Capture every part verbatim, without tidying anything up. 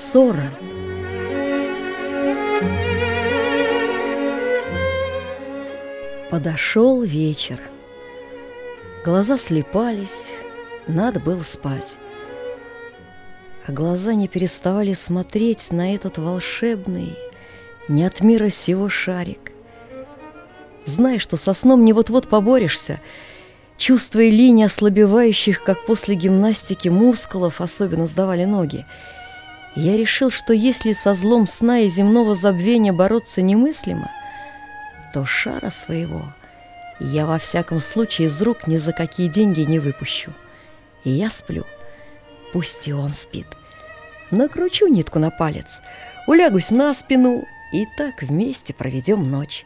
Ссора. Подошел вечер. Глаза слипались, надо было спать. А глаза не переставали смотреть на этот волшебный, не от мира сего шарик. Зная, что со сном не вот-вот поборешься, чувствуя линии ослабевающих, как после гимнастики, мускулов, особенно сдавали ноги, я решил, что если со злом сна и земного забвения бороться немыслимо, то шара своего я во всяком случае из рук ни за какие деньги не выпущу. И я сплю, пусть и он спит. Накручу нитку на палец, улягусь на спину, и так вместе проведем ночь.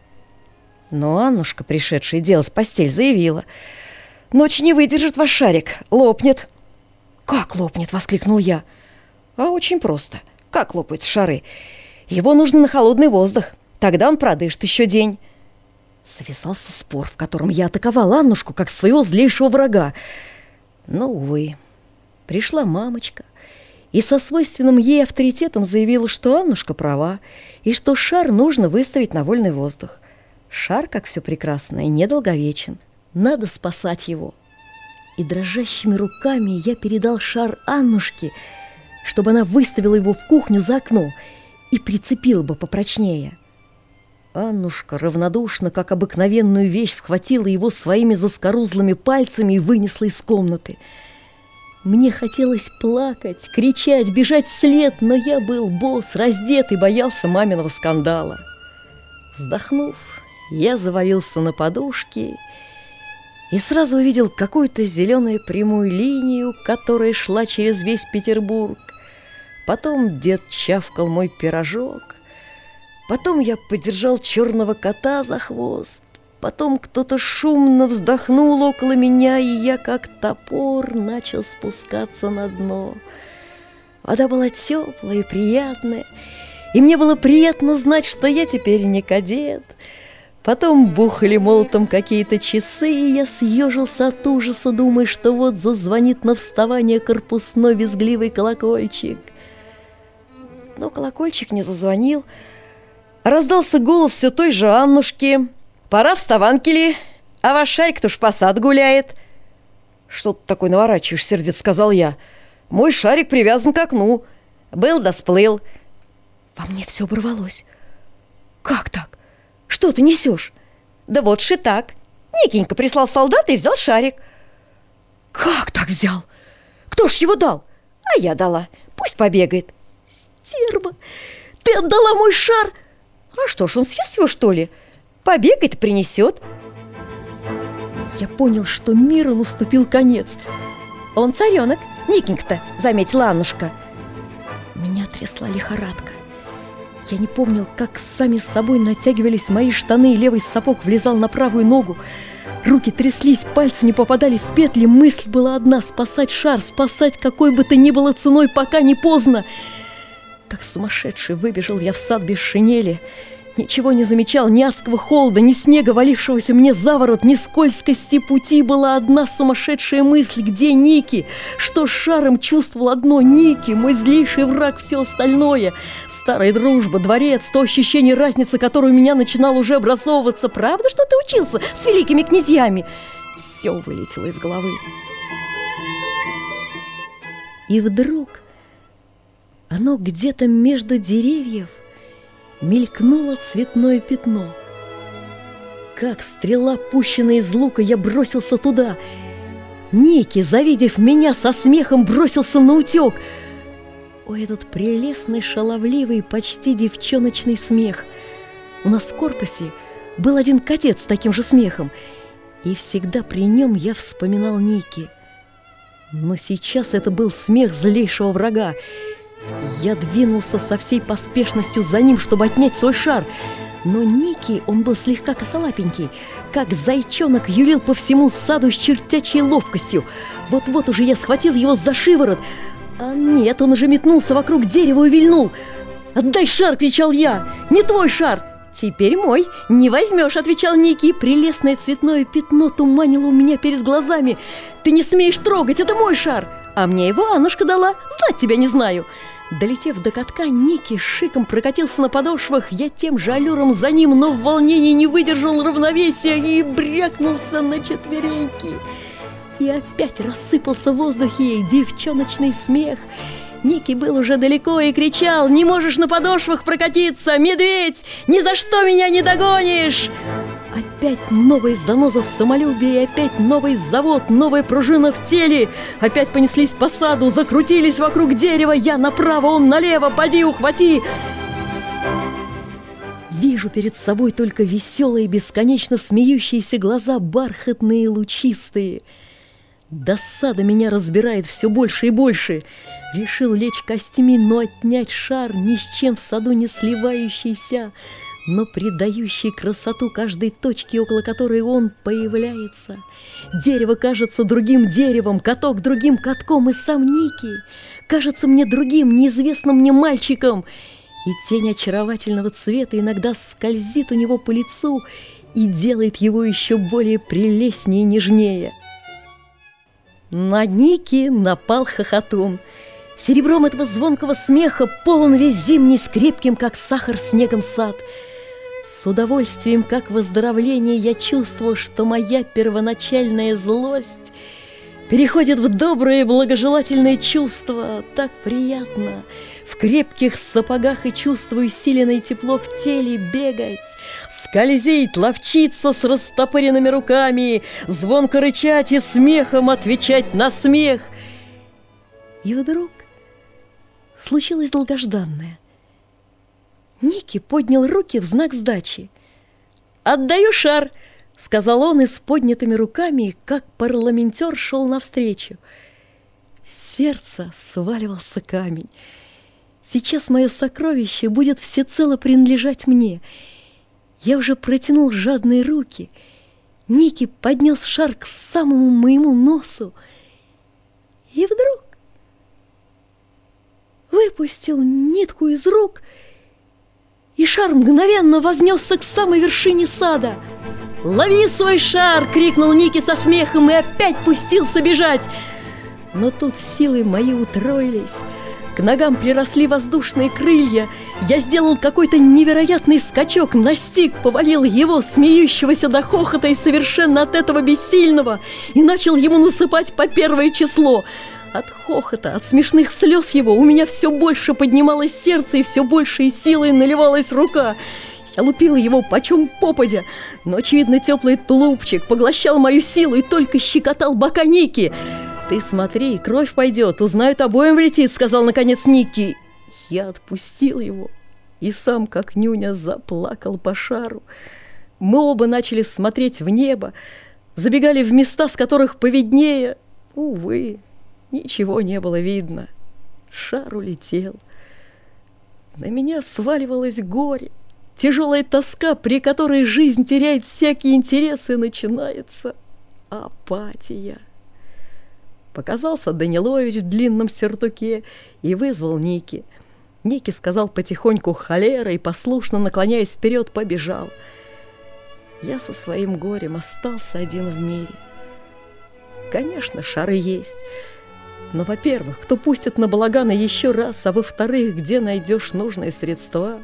Но Аннушка, пришедшая делать постель, заявила: «Ночь не выдержит ваш шарик, лопнет». «Как лопнет?» — воскликнул я. «А очень просто. Как лопаются шары? Его нужно на холодный воздух, тогда он продышит еще день». Завязался спор, в котором я атаковал Аннушку как своего злейшего врага. Но, увы, пришла мамочка и со свойственным ей авторитетом заявила, что Аннушка права, и что шар нужно выставить на вольный воздух. Шар, как все прекрасное, недолговечен. Надо спасать его. И дрожащими руками я передал шар Аннушке, чтобы она выставила его в кухню за окно и прицепила бы попрочнее. Аннушка равнодушно, как обыкновенную вещь, схватила его своими заскорузлыми пальцами и вынесла из комнаты. Мне хотелось плакать, кричать, бежать вслед, но я был босс, раздет и боялся маминого скандала. Вздохнув, я завалился на подушки и сразу увидел какую-то зеленую прямую линию, которая шла через весь Петербург. Потом дед чавкал мой пирожок. Потом я подержал черного кота за хвост. Потом кто-то шумно вздохнул около меня, и я, как топор, начал спускаться на дно. Вода была теплая и приятная, и мне было приятно знать, что я теперь не кадет. Потом бухали молотом какие-то часы, и я съежился от ужаса, думая, что вот зазвонит на вставание корпусной визгливый колокольчик. Но колокольчик не зазвонил. Раздался голос все той же Аннушки: «Пора вставанки ли? А ваш шарик-то ж по саду гуляет». «Что ты такой наворачиваешь?» — сердито сказал я. «Мой шарик привязан к окну. Был да сплыл». Во мне все оборвалось. «Как так? Что ты несешь?» «Да вот ж и так. Никенька прислал солдата и взял шарик». «Как так взял? Кто ж его дал?» «А я дала. Пусть побегает». «Стерва! Ты отдала мой шар!» «А что ж, он съест его, что ли? Побегает и принесет». Я понял, что миру наступил конец. «Он царенок, Никенька-то», — заметила Аннушка. Меня трясла лихорадка. Я не помнил, как сами с собой натягивались мои штаны, и левый сапог влезал на правую ногу. Руки тряслись, пальцы не попадали в петли. Мысль была одна — спасать шар, спасать какой бы то ни было ценой, пока не поздно. Как сумасшедший выбежал я в сад без шинели. Ничего не замечал, ни адского холода, ни снега, валившегося мне за ворот, ни скользкости пути. Была одна сумасшедшая мысль: где Ники? Что с шаром чувствовал одно — Ники, мой злейший враг, все остальное. Старая дружба, дворец, то ощущение разницы, которое у меня начинало уже образовываться. Правда, что ты учился с великими князьями? Все вылетело из головы. И вдруг оно где-то между деревьев мелькнуло цветное пятно. Как стрела, пущенная из лука, я бросился туда. Ники, завидев меня, со смехом бросился наутек. О, этот прелестный, шаловливый, почти девчоночный смех! У нас в корпусе был один кадет с таким же смехом, и всегда при нем я вспоминал Ники. Но сейчас это был смех злейшего врага. Я двинулся со всей поспешностью за ним, чтобы отнять свой шар. Но Ники, он был слегка косолапенький, как зайчонок, юлил по всему саду с чертячей ловкостью. Вот-вот уже я схватил его за шиворот. А нет, он уже метнулся вокруг дерева и вильнул. «Отдай шар!» — кричал я. «Не твой шар!» «Теперь мой, не возьмешь!» — отвечал Ники. Прелестное цветное пятно туманило у меня перед глазами. «Ты не смеешь трогать, это мой шар!» «А мне его Аннушка дала, знать тебя не знаю!» Долетев до катка, Ники шиком прокатился на подошвах. Я тем же аллюром за ним, но в волнении не выдержал равновесия и брякнулся на четвереньки. И опять рассыпался в воздухе девчоночный смех. Ники был уже далеко и кричал: «Не можешь на подошвах прокатиться, медведь! Ни за что меня не догонишь!» Опять новый заноза в самолюбии, опять новый завод, новая пружина в теле. Опять понеслись по саду, закрутились вокруг дерева. Я направо, он налево, поди ухвати. Вижу перед собой только веселые, бесконечно смеющиеся глаза, бархатные, лучистые. Досада меня разбирает все больше и больше. Решил лечь костями, но отнять шар, ни с чем в саду не сливающийся, но придающий красоту каждой точке, около которой он появляется. Дерево кажется другим деревом, каток другим катком, и сам Ники кажется мне другим, неизвестным мне мальчиком. И тень очаровательного цвета иногда скользит у него по лицу и делает его еще более прелестнее и нежнее. На Ники напал хохотун. Серебром этого звонкого смеха полон весь зимний, с крепким, как сахар, снегом сад. С удовольствием, как выздоровление, я чувствовал, что моя первоначальная злость переходит в доброе благожелательное чувство. Так приятно в крепких сапогах и чувствую усиленное тепло в теле бегать, скользить, ловчиться с растопыренными руками, звонко рычать и смехом отвечать на смех. И вдруг случилось долгожданное. Ники поднял руки в знак сдачи. «Отдаю шар», — сказал он, и с поднятыми руками, как парламентер, шел навстречу. С сердца сваливался камень. Сейчас мое сокровище будет всецело принадлежать мне. Я уже протянул жадные руки. Ники поднес шар к самому моему носу. И вдруг выпустил нитку из рук, и шар мгновенно вознесся к самой вершине сада. «Лови свой шар!» — крикнул Ники со смехом и опять пустился бежать. Но тут силы мои утроились. К ногам приросли воздушные крылья. Я сделал какой-то невероятный скачок, настиг, повалил его, смеющегося до хохота и совершенно от этого бессильного, и начал ему насыпать по первое число. От хохота, от смешных слез его у меня все больше поднималось сердце, и все большей силой наливалась рука. Я лупил его почем попадя, но, очевидно, теплый тулупчик поглощал мою силу и только щекотал бока Ники. «Ты смотри, кровь пойдет, узнают, обоим влетит», — сказал наконец Ники. Я отпустил его и сам, как нюня, заплакал по шару. Мы оба начали смотреть в небо, забегали в места, с которых повиднее. Увы, ничего не было видно. Шар улетел. На меня сваливалось горе, тяжелая тоска, при которой жизнь теряет всякие интересы, и начинается апатия. Показался Данилович в длинном сюртуке и вызвал Ники. Ники сказал потихоньку «холера» и, послушно наклоняясь вперед, побежал. Я со своим горем остался один в мире. Конечно, шары есть. Но, во-первых, кто пустит на балаганы еще раз, а во-вторых, где найдешь нужные средства?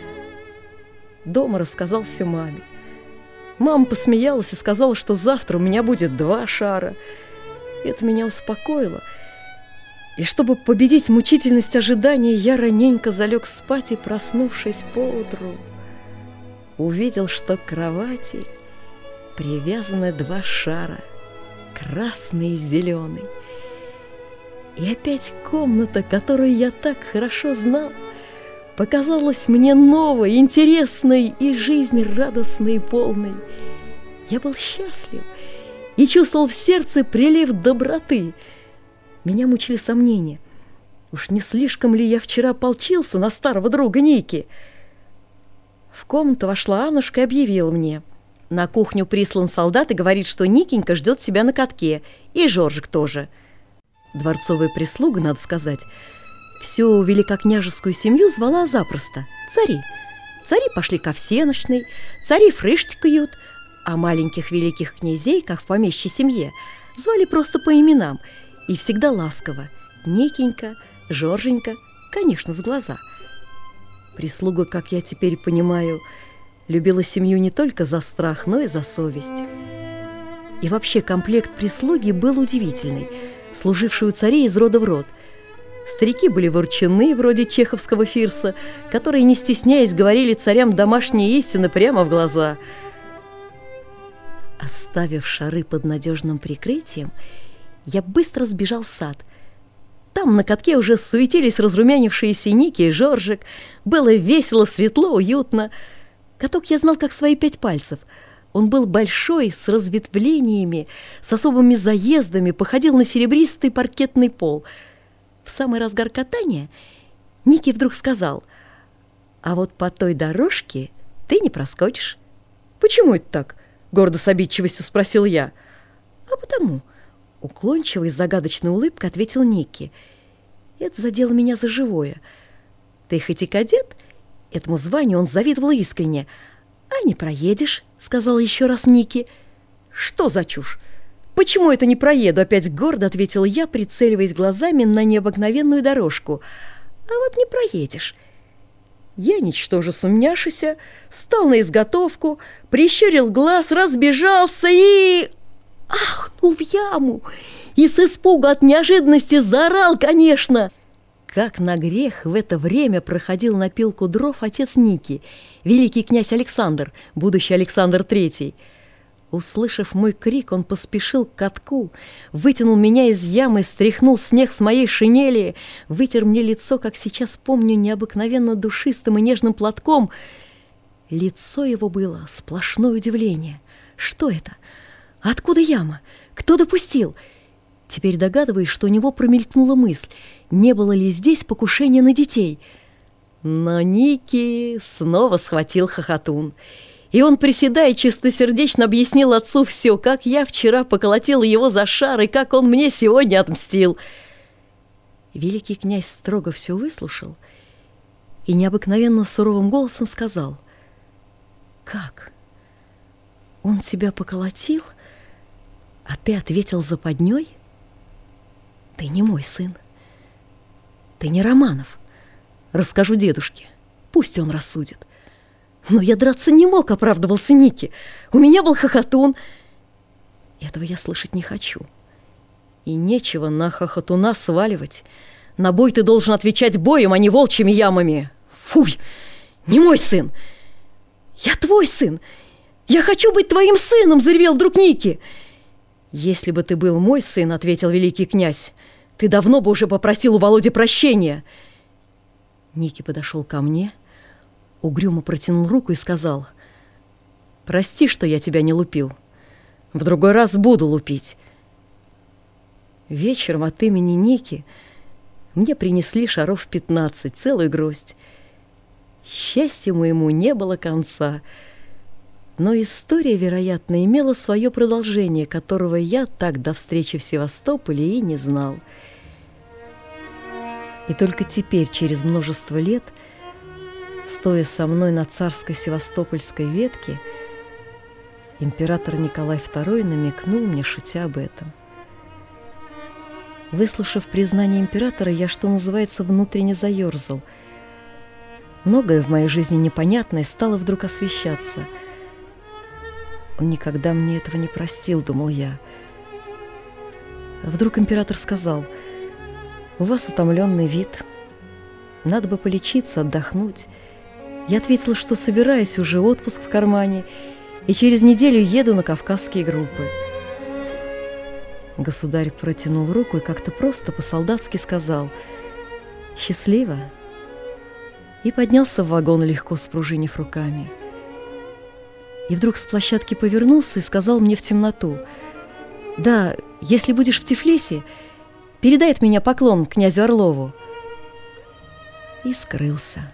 Дома рассказал все маме. Мама посмеялась и сказала, что завтра у меня будет два шара. Это меня успокоило. И чтобы победить мучительность ожидания, я раненько залег спать и, проснувшись поутру, увидел, что к кровати привязаны два шара, красный и зеленый. И опять комната, которую я так хорошо знал, показалась мне новой, интересной и жизнь радостной и полной. Я был счастлив и чувствовал в сердце прилив доброты. Меня мучили сомнения. Уж не слишком ли я вчера ополчился на старого друга Ники? В комнату вошла Аннушка и объявила мне: на кухню прислан солдат и говорит, что Никенька ждет себя на катке, и Жоржик тоже. Дворцовая прислуга, надо сказать, всю великокняжескую семью звала запросто цари. Цари пошли ко всенощной, цари фрыштикают, а маленьких великих князей, как в помещей семье, звали просто по именам и всегда ласково: Никенька, Жорженька, конечно, с глаза. Прислуга, как я теперь понимаю, любила семью не только за страх, но и за совесть. И вообще комплект прислуги был удивительный, служивший у царей из рода в род. Старики были ворчуны, вроде чеховского Фирса, которые, не стесняясь, говорили царям домашние истины прямо в глаза. Оставив шары под надежным прикрытием, я быстро сбежал в сад. Там на катке уже суетились разрумянившиеся Ники и Жоржик. Было весело, светло, уютно. Каток я знал как свои пять пальцев. Он был большой, с разветвлениями, с особыми заездами, походил на серебристый паркетный пол. В самый разгар катания Ники вдруг сказал: «А вот по той дорожке ты не проскочишь». «Почему это так?» — гордо с обидчивостью спросил я. «А потому», — уклончивой с загадочной улыбкой ответил Ники. Это задело меня за живое. Ты хоть и кадет, этому званию он завидовал искренне. «А не проедешь», — сказал еще раз Ники. «Что за чушь? Почему это не проеду?» — опять гордо ответил я, прицеливаясь глазами на необыкновенную дорожку. «А вот не проедешь». Я, ничтоже сумняшися, стал на изготовку, прищурил глаз, разбежался и... ахнул в яму. И с испуга от неожиданности заорал, конечно. Как на грех в это время проходил на пилку дров отец Ники, великий князь Александр, будущий Александр Третий. Услышав мой крик, он поспешил к катку, вытянул меня из ямы, стряхнул снег с моей шинели, вытер мне лицо, как сейчас помню, необыкновенно душистым и нежным платком. Лицо его было сплошное удивление. Что это? Откуда яма? Кто допустил? Теперь догадываюсь, что у него промелькнула мысль, не было ли здесь покушения на детей. Но Ники снова схватил хохотун. И он, приседая, чистосердечно объяснил отцу все, как я вчера поколотила его за шар и как он мне сегодня отмстил. Великий князь строго все выслушал и необыкновенно суровым голосом сказал: «Как? Он тебя поколотил, а ты ответил западней? Ты не мой сын. Ты не Романов. Расскажу дедушке, пусть он рассудит». «Но я драться не мог», — оправдывался Ники. «У меня был хохотун». Этого я слышать не хочу. И нечего на хохотуна сваливать. На бой ты должен отвечать боем, а не волчьими ямами. Фуй! Не мой сын! Я твой сын! Я хочу быть твоим сыном! — заревел вдруг Ники. «Если бы ты был мой сын, — ответил великий князь, — ты давно бы уже попросил у Володи прощения». Ники подошел ко мне, угрюмо протянул руку и сказал: «Прости, что я тебя не лупил. В другой раз буду лупить». Вечером от имени Ники мне принесли шаров пятнадцать, целую гроздь. Счастью моему не было конца, но история, вероятно, имела свое продолжение, которого я так до встречи в Севастополе и не знал. И только теперь, через множество лет, стоя со мной на царской севастопольской ветке, император Николай Второй намекнул мне, шутя, об этом. Выслушав признание императора, я, что называется, внутренне заерзал. Многое в моей жизни непонятное стало вдруг освещаться. Он никогда мне этого не простил, думал я. Вдруг император сказал: «У вас утомленный вид, надо бы полечиться, отдохнуть». Я ответила, что собираюсь, уже отпуск в кармане, и через неделю еду на кавказские группы. Государь протянул руку и как-то просто по-солдатски сказал: «Счастливо!» и поднялся в вагон, легко спружинив руками. И вдруг с площадки повернулся и сказал мне в темноту: «Да, если будешь в Тифлисе, передай от меня поклон князю Орлову». И скрылся.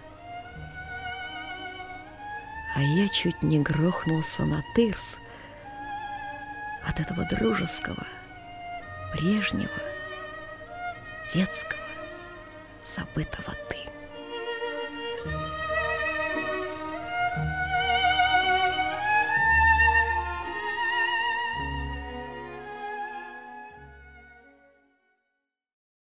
А я чуть не грохнулся на тырс от этого дружеского, прежнего, детского, забытого «ты».